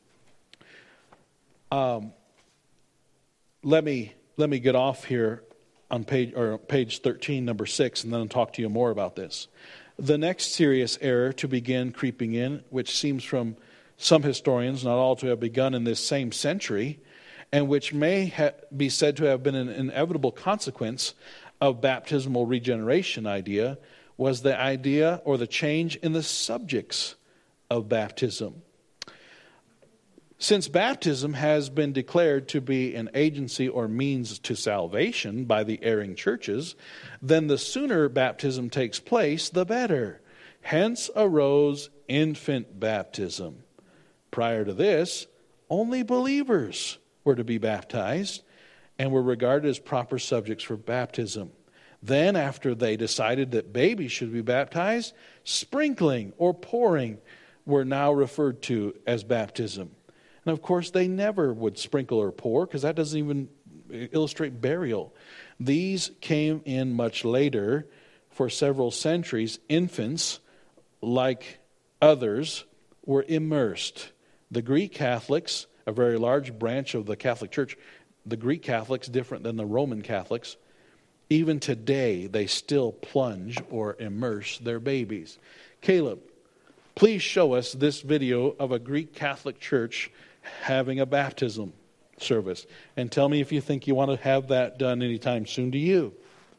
Um, let me let me get off here on page or page thirteen, number six, and then I'll talk to you more about this. The next serious error to begin creeping in, which seems from some historians, not all, to have begun in this same century, and which may ha- be said to have been an inevitable consequence of baptismal regeneration idea, was the idea or the change in the subjects of baptism. Since baptism has been declared to be an agency or means to salvation by the erring churches, then the sooner baptism takes place, the better. Hence arose infant baptism. Prior to this, only believers were to be baptized and were regarded as proper subjects for baptism. Then, after they decided that babies should be baptized, sprinkling or pouring were now referred to as baptism. And of course, they never would sprinkle or pour because that doesn't even illustrate burial. These came in much later. For several centuries, infants, like others, were immersed. The Greek Catholics, a very large branch of the Catholic Church, the Greek Catholics, different than the Roman Catholics, even today they still plunge or immerse their babies. Caleb, please show us this video of a Greek Catholic church having a baptism service. And tell me if you think you want to have that done anytime soon to you.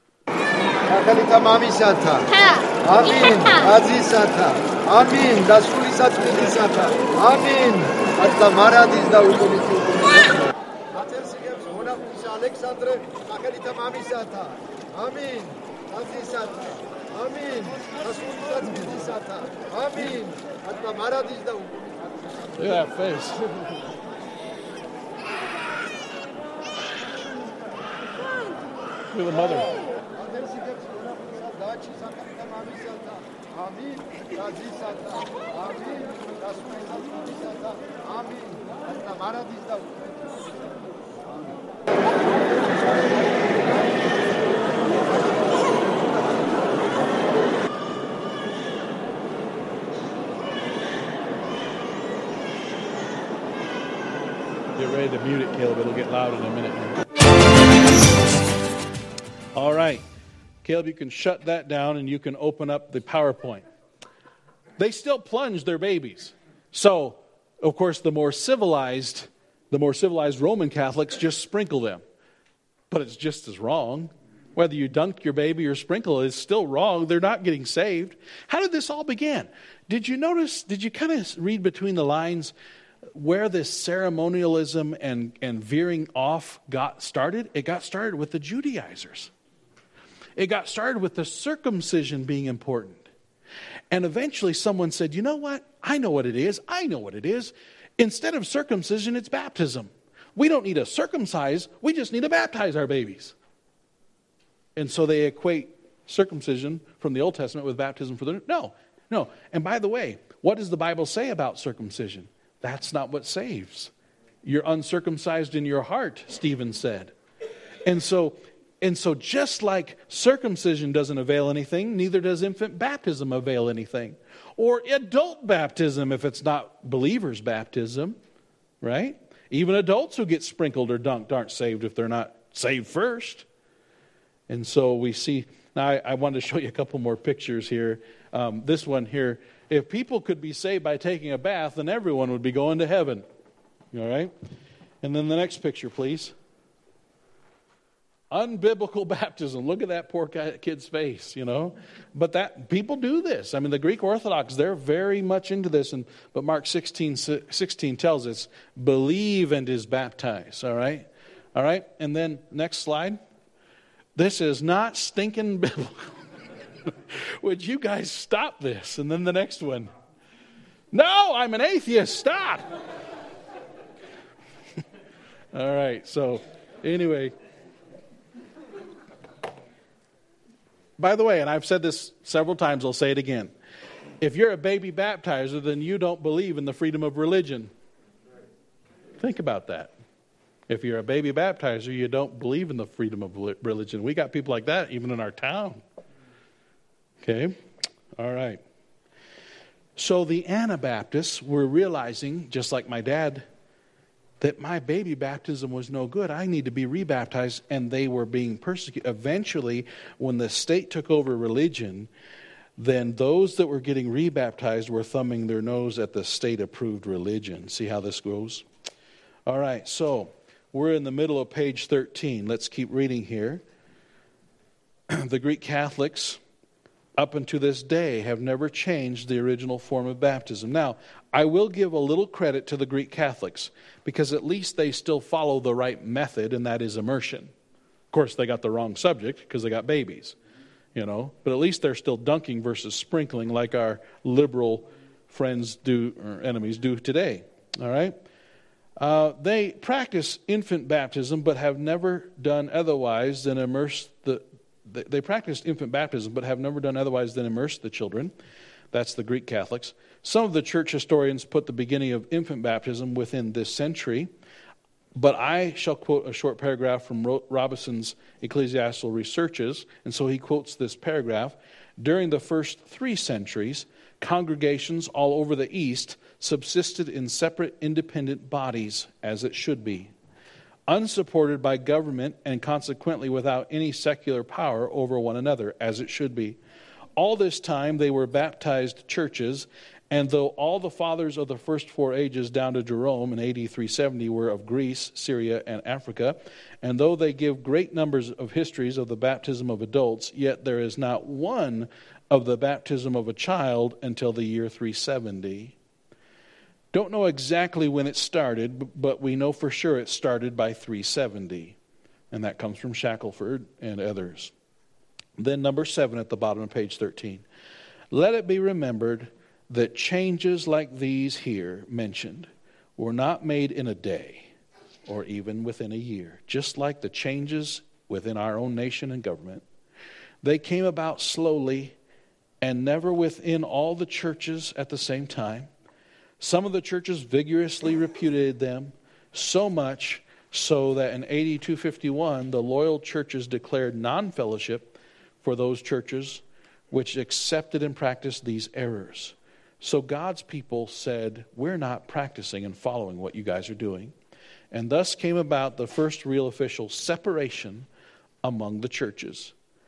Amin. Azizata. Amin. Dasuli Satmilisata. Amin. Atla Maradis da Ugonisi. Matersigams Honapus Alexandre. Makalita Mamisata. Amin. Azizata. Amin. Dasuli Satmilisata. Amin. Atla Maradis da Ugonisi. Look at that face. Look at the mother. Amin. Azizata. Amin. Dasuli Satmilisata. Amin. Atla Maradis da Ugonisi. Get ready to mute it, Caleb. It'll get loud in a minute here. All right. Caleb, you can shut that down and you can open up the PowerPoint. They still plunge their babies. So, of course, the more civilized, the more civilized Roman Catholics just sprinkle them. But it's just as wrong. Whether you dunk your baby or sprinkle it is still wrong. They're not getting saved. How did this all begin? Did you notice, did you kind of read between the lines where this ceremonialism and, and veering off got started? It got started with the Judaizers. It got started with the circumcision being important. And eventually someone said, you know what? I know what it is. I know what it is. Instead of circumcision, it's baptism. We don't need to circumcise. We just need to baptize our babies. And so they equate circumcision from the Old Testament with baptism for the New. No, no. And by the way, what does the Bible say about circumcision? That's not what saves. You're uncircumcised in your heart, Stephen said. And so, and so just like circumcision doesn't avail anything, neither does infant baptism avail anything. Or adult baptism if it's not believers' baptism, right? Even adults who get sprinkled or dunked aren't saved if they're not saved first. And so we see, now I, I wanted to show you a couple more pictures here. Um, this one here, if people could be saved by taking a bath, then everyone would be going to heaven. All right? And then the next picture, please. Unbiblical baptism. Look at that poor kid's face, you know. But that people do this. I mean, the Greek Orthodox, they're very much into this. And but Mark sixteen, sixteen tells us, believe and is baptized. All right? All right? And then next slide. This is not stinking biblical. Would you guys stop this? And then the next one. No, I'm an atheist. Stop. All right. So anyway. By the way, and I've said this several times, I'll say it again. If you're a baby baptizer, then you don't believe in the freedom of religion. Think about that. If you're a baby baptizer, you don't believe in the freedom of religion. We got people like that even in our town. Okay? All right. So the Anabaptists were realizing, just like my dad, that my baby baptism was no good. I need to be rebaptized, and they were being persecuted. Eventually, when the state took over religion, then those that were getting rebaptized were thumbing their nose at the state-approved religion. See how this goes? All right, so we're in the middle of page thirteen. Let's keep reading here. The Greek Catholics, up until this day, have never changed the original form of baptism. Now, I will give a little credit to the Greek Catholics, because at least they still follow the right method, and that is immersion. Of course, they got the wrong subject because they got babies, you know. But at least they're still dunking versus sprinkling like our liberal friends do, or enemies do today. All right? Uh, they practice infant baptism, but have never done otherwise than immerse the They practiced infant baptism, but have never done otherwise than immerse the children. That's the Greek Catholics. Some of the church historians put the beginning of infant baptism within this century, but I shall quote a short paragraph from Robinson's Ecclesiastical Researches, and so he quotes this paragraph. During the first three centuries, congregations all over the East subsisted in separate independent bodies, as it should be, unsupported by government and consequently without any secular power over one another, as it should be. All this time they were baptized churches, and though all the fathers of the first four ages down to Jerome in A D three seventy were of Greece, Syria, and Africa, and though they give great numbers of histories of the baptism of adults, yet there is not one of the baptism of a child until the year three seventy. Don't know exactly when it started, but we know for sure it started by three seventy. And that comes from Shackelford and others. Then number seven at the bottom of page thirteen. Let it be remembered that changes like these here mentioned were not made in a day or even within a year. Just like the changes within our own nation and government, they came about slowly and never within all the churches at the same time. Some of the churches vigorously repudiated them, so much so that in A D two fifty-one, the loyal churches declared non-fellowship for those churches which accepted and practiced these errors. So God's people said, we're not practicing and following what you guys are doing. And thus came about the first real official separation among the churches.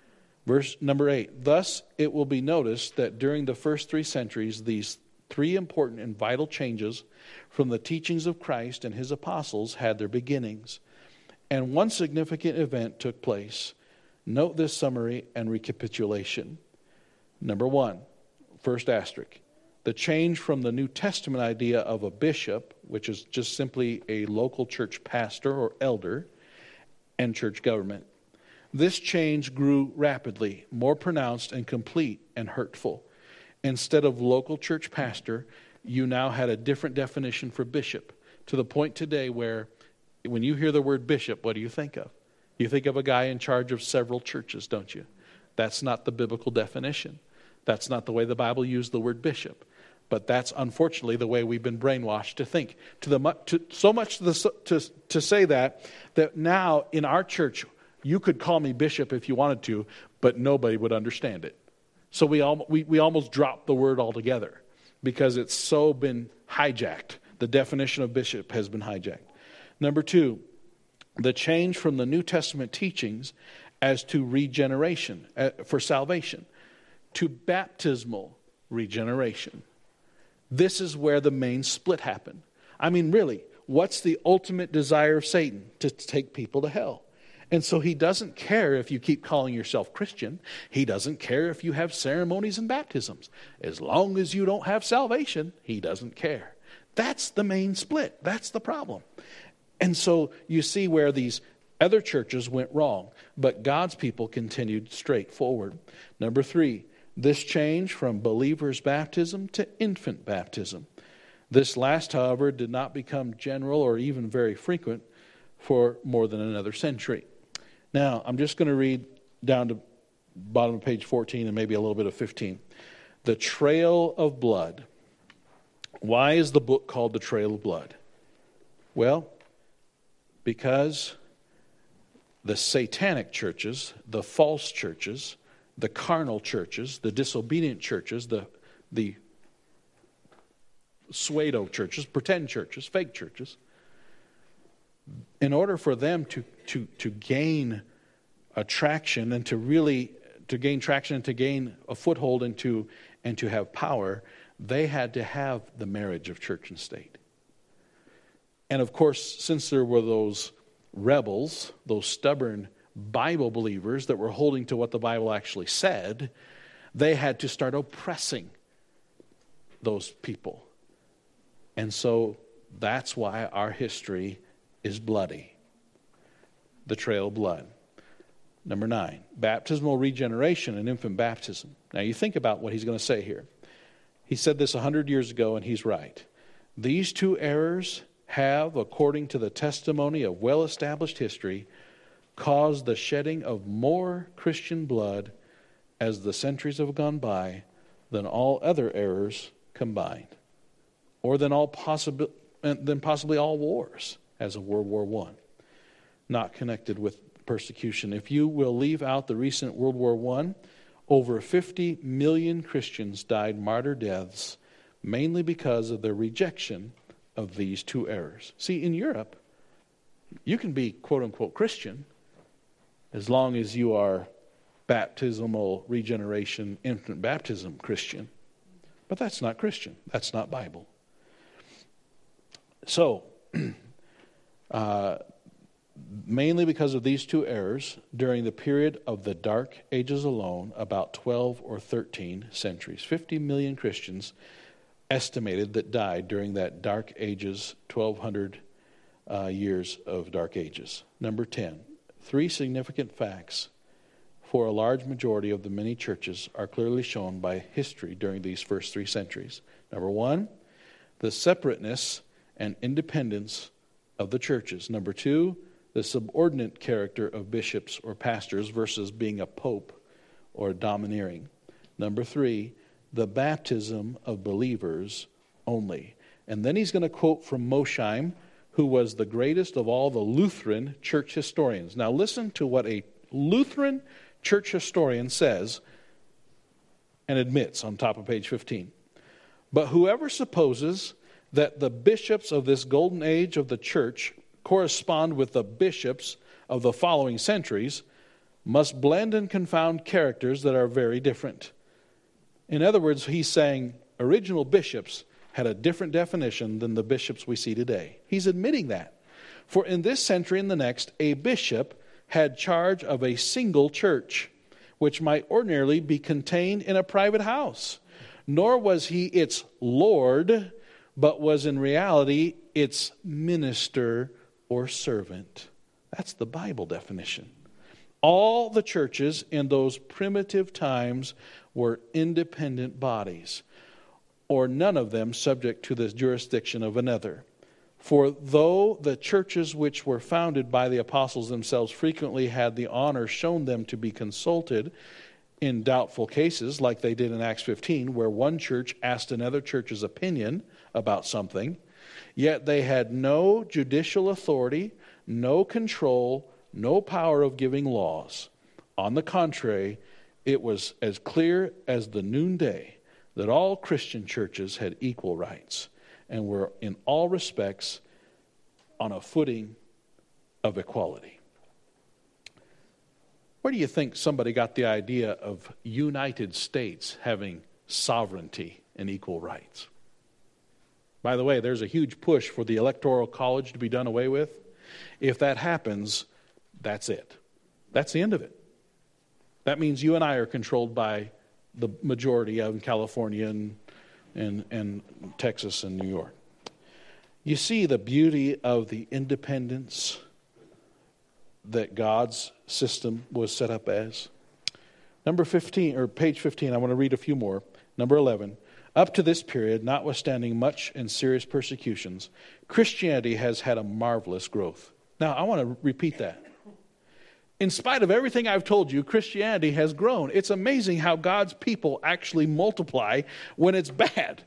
Verse number eight, thus it will be noticed that during the first three centuries, these three important and vital changes from the teachings of Christ and his apostles had their beginnings. And one significant event took place. Note this summary and recapitulation. Number one, first asterisk, the change from the New Testament idea of a bishop, which is just simply a local church pastor or elder, and church government. This change grew rapidly, more pronounced and complete and hurtful. Instead of local church pastor, you now had a different definition for bishop, to the point today where when you hear the word bishop, what do you think of? You think of a guy in charge of several churches, don't you? That's not the biblical definition. That's not the way the Bible used the word bishop. But that's unfortunately the way we've been brainwashed to think. To the to, so much to, the, to to say that that now in our church you could call me bishop if you wanted to, but nobody would understand it. So we all we, we almost dropped the word altogether because it's so been hijacked. The definition of bishop has been hijacked. Number two, the change from the New Testament teachings as to regeneration uh, for salvation to baptismal regeneration. This is where the main split happened. I mean, really, what's the ultimate desire of Satan? To take people to hell. And so he doesn't care if you keep calling yourself Christian. He doesn't care if you have ceremonies and baptisms. As long as you don't have salvation, he doesn't care. That's the main split. That's the problem. And so you see where these other churches went wrong, but God's people continued straight forward. Number three, this change from believer's baptism to infant baptism. This last, however, did not become general or even very frequent for more than another century. Now, I'm just going to read down to bottom of page fourteen and maybe a little bit of fifteen. The Trail of Blood. Why is the book called The Trail of Blood? Well, because the satanic churches, the false churches, the carnal churches, the disobedient churches, the the pseudo churches, pretend churches, fake churches, in order for them to to to gain attraction and to really to gain traction and to gain a foothold and to and to have power, they had to have the marriage of church and state. And of course, since there were those rebels, those stubborn Bible believers that were holding to what the Bible actually said, they had to start oppressing those people. And so that's why our history is bloody. The trail of blood. Number nine, baptismal regeneration and infant baptism. Now you think about what he's going to say here. He said this a hundred years ago, and he's right. These two errors have, according to the testimony of well-established history, caused the shedding of more Christian blood as the centuries have gone by than all other errors combined, or than all possible, than possibly all wars as of World War One, not connected with persecution. If you will leave out the recent World War One, over fifty million Christians died martyr deaths, mainly because of their rejection of these two errors. See, in Europe, you can be quote-unquote Christian as long as you are baptismal regeneration, infant baptism Christian. But that's not Christian. That's not Bible. So, uh, mainly because of these two errors, during the period of the Dark Ages alone, about twelve or thirteen centuries, fifty million Christians estimated that died during that Dark Ages, twelve hundred uh, years of Dark Ages. Number ten, three significant facts for a large majority of the many churches are clearly shown by history during these first three centuries. Number one, the separateness and independence of the churches. Number two, the subordinate character of bishops or pastors versus being a pope or domineering. Number three, the baptism of believers only. And then he's going to quote from Mosheim, who was the greatest of all the Lutheran church historians. Now listen to what a Lutheran church historian says and admits on top of page fifteen. But whoever supposes that the bishops of this golden age of the church correspond with the bishops of the following centuries must blend and confound characters that are very different. In other words, he's saying original bishops had a different definition than the bishops we see today. He's admitting that. For in this century and the next, a bishop had charge of a single church, which might ordinarily be contained in a private house. Nor was he its lord, but was in reality its minister or servant. That's the Bible definition. All the churches in those primitive times were independent bodies, or none of them subject to the jurisdiction of another. For though the churches which were founded by the apostles themselves frequently had the honor shown them to be consulted in doubtful cases, like they did in Acts fifteen, where one church asked another church's opinion about something, yet they had no judicial authority, no control, no power of giving laws. On the contrary, it was as clear as the noonday that all Christian churches had equal rights and were in all respects on a footing of equality. Where do you think somebody got the idea of United States having sovereignty and equal rights? By the way, there's a huge push for the Electoral College to be done away with. If that happens, that's it. That's the end of it. That means you and I are controlled by the majority of California and, and, and Texas and New York. You see the beauty of the independence that God's system was set up as. Number fifteen, or page fifteen, I want to read a few more. Number eleven. Up to this period, notwithstanding much and serious persecutions, Christianity has had a marvelous growth. Now, I want to repeat that. In spite of everything I've told you, Christianity has grown. It's amazing how God's people actually multiply when it's bad.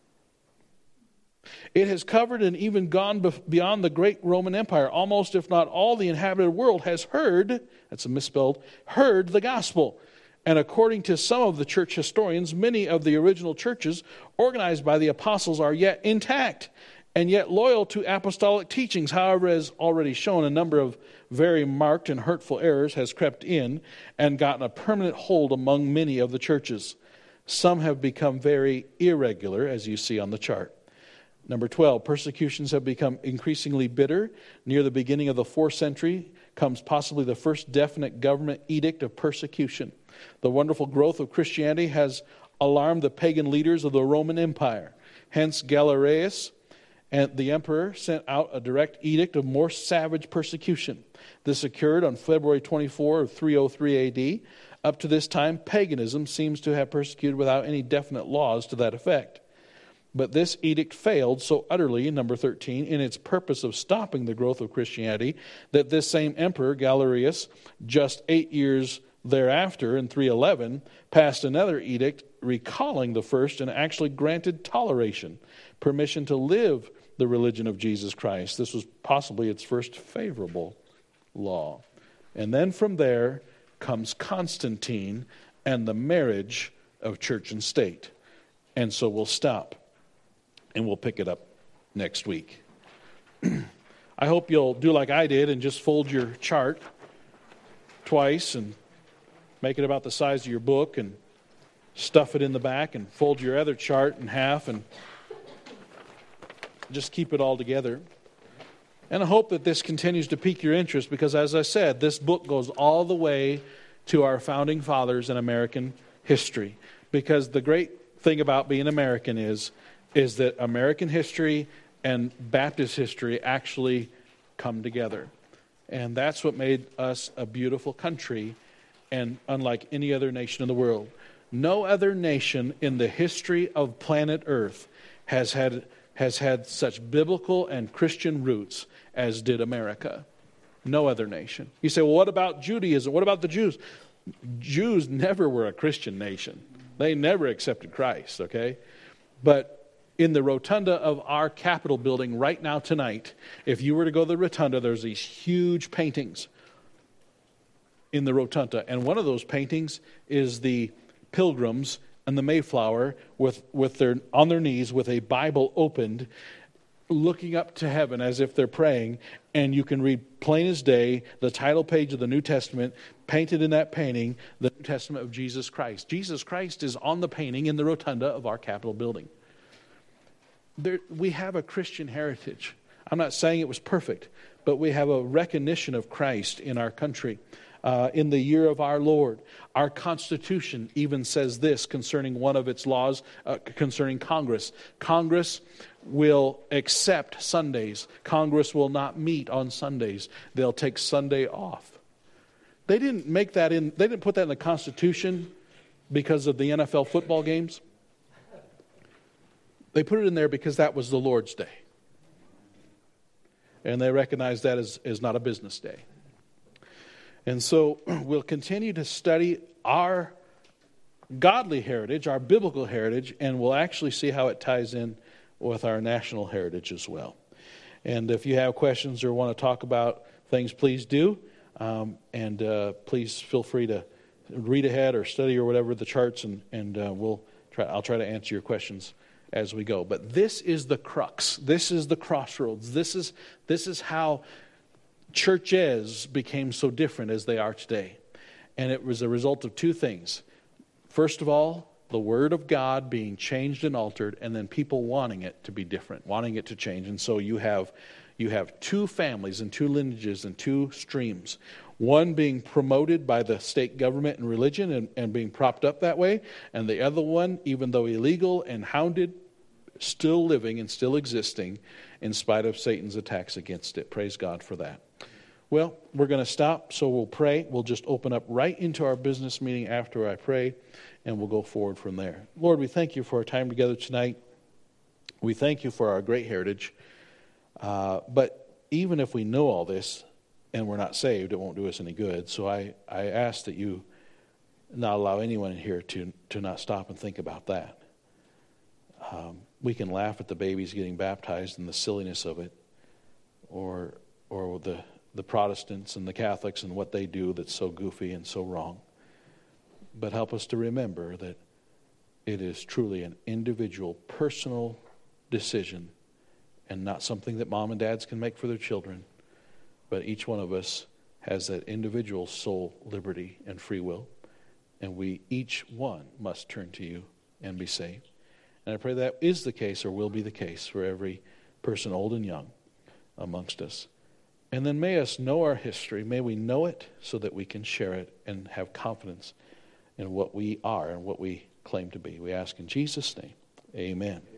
It has covered and even gone beyond the great Roman Empire. Almost, if not all, the inhabited world has heard, that's a misspelled, heard the gospel. And according to some of the church historians, many of the original churches organized by the apostles are yet intact and yet loyal to apostolic teachings. However, as already shown, a number of very marked and hurtful errors has crept in and gotten a permanent hold among many of the churches. Some have become very irregular, as you see on the chart. Number twelve, persecutions have become increasingly bitter. Near the beginning of the fourth century comes possibly the first definite government edict of persecution. The wonderful growth of Christianity has alarmed the pagan leaders of the Roman Empire. Hence, Galerius, and the emperor, sent out a direct edict of more savage persecution. This occurred on February twenty-fourth of three oh three A D. Up to this time, paganism seems to have persecuted without any definite laws to that effect. But this edict failed so utterly, number thirteen, in its purpose of stopping the growth of Christianity, that this same emperor, Galerius, just eight years thereafter, in three eleven, passed another edict recalling the first and actually granted toleration, permission to live the religion of Jesus Christ. This was possibly its first favorable law. And then from there comes Constantine and the marriage of church and state. And so we'll stop. And we'll pick it up next week. I hope you'll do like I did and just fold your chart twice and make it about the size of your book and stuff it in the back and fold your other chart in half and just keep it all together. And I hope that this continues to pique your interest because, as I said, this book goes all the way to our founding fathers in American history. Because the great thing about being American is is that American history and Baptist history actually come together. And that's what made us a beautiful country and unlike any other nation in the world. No other nation in the history of planet Earth has had has had such biblical and Christian roots as did America. No other nation. You say, well, what about Judaism? What about the Jews? Jews never were a Christian nation. They never accepted Christ, okay? But in the rotunda of our Capitol building right now tonight, if you were to go to the rotunda, there's these huge paintings in the rotunda. And one of those paintings is the pilgrims and the Mayflower with, with their on their knees with a Bible opened, looking up to heaven as if they're praying. And you can read plain as day the title page of the New Testament, painted in that painting, the New Testament of Jesus Christ. Jesus Christ is on the painting in the rotunda of our Capitol building. There, we have a Christian heritage. I'm not saying it was perfect, but we have a recognition of Christ in our country. Uh, in the year of our Lord, our Constitution even says this concerning one of its laws uh, concerning Congress. Congress will accept Sundays. Congress will not meet on Sundays. They'll take Sunday off. They didn't make that in. They didn't put that in the Constitution because of the N F L football games. They put it in there because that was the Lord's day. And they recognize that as, as not a business day. And so we'll continue to study our godly heritage, our biblical heritage, and we'll actually see how it ties in with our national heritage as well. And if you have questions or want to talk about things, please do. Um, and uh, please feel free to read ahead or study or whatever the charts, and, and uh, we'll try, I'll try to answer your questions as we go. But this is the crux. This is the crossroads. This is this is how churches became so different as they are today. And it was a result of two things. First of all, the Word of God being changed and altered, and then people wanting it to be different, wanting it to change. And so you have you have two families and two lineages and two streams. One being promoted by the state government and religion and, and being propped up that way, and the other one, even though illegal and hounded, still living and still existing in spite of Satan's attacks against it. Praise God for that. Well, we're going to stop, so we'll pray. We'll just open up right into our business meeting after I pray, and we'll go forward from there. Lord, we thank you for our time together tonight. We thank you for our great heritage. Uh, but even if we know all this and we're not saved, it won't do us any good. So I, I ask that you not allow anyone in here to, to not stop and think about that. Um, we can laugh at the babies getting baptized and the silliness of it, or or the the Protestants and the Catholics and what they do that's so goofy and so wrong. But help us to remember that it is truly an individual, personal decision, and not something that mom and dads can make for their children. But each one of us has that individual soul liberty and free will, and we each one must turn to you and be saved. And I pray that is the case, or will be the case, for every person, old and young, amongst us. And then may us know our history. May we know it so that we can share it and have confidence in what we are and what we claim to be. We ask in Jesus' name, amen.